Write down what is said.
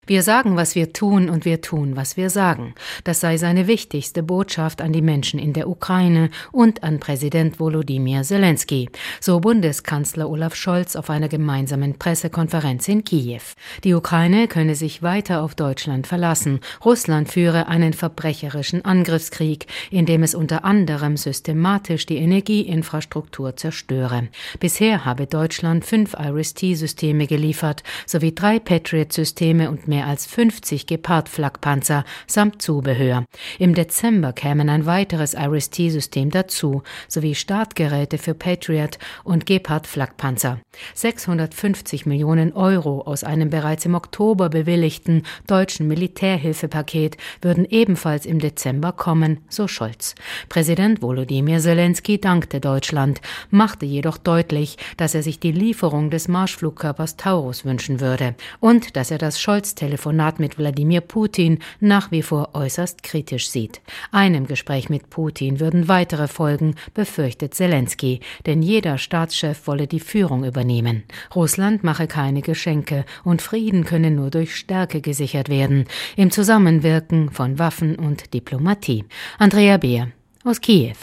Wir sagen, was wir tun, und wir tun, was wir sagen. Das sei seine wichtigste Botschaft an die Menschen in der Ukraine und an Präsident Volodymyr Zelensky, so Bundeskanzler Olaf Scholz auf einer gemeinsamen Pressekonferenz in Kiew. Die Ukraine könne sich weiter auf Deutschland verlassen. Russland führe einen verbrecherischen Angriffskrieg, in dem es unter anderem systematisch die Energieinfrastruktur zerstöre. Bisher habe Deutschland 5 IRIS-T-Systeme geliefert, sowie 3 Patriot-Systeme und mehr als 50 Gepard-Flakpanzer samt Zubehör. Im Dezember kämen ein weiteres IRIS-T-System dazu, sowie Startgeräte für Patriot und Gepard-Flakpanzer. 650 Millionen Euro aus einem bereits im Oktober bewilligten deutschen Militärhilfepaket würden ebenfalls im Dezember kommen, so Scholz. Präsident Volodymyr Zelensky dankte Deutschland, machte jedoch deutlich, dass er sich die Lieferung des Marschflugkörpers Taurus wünschen würde und dass er das Scholz-Telefonat mit Wladimir Putin nach wie vor äußerst kritisch sieht. Einem Gespräch mit Putin würden weitere folgen, befürchtet Zelensky, denn jeder Staatschef wolle die Führung übernehmen. Russland mache keine Geschenke und Frieden könne nur durch Stärke gesichert werden, im Zusammenwirken von Waffen und Diplomatie. Andrea Beer aus Kiew.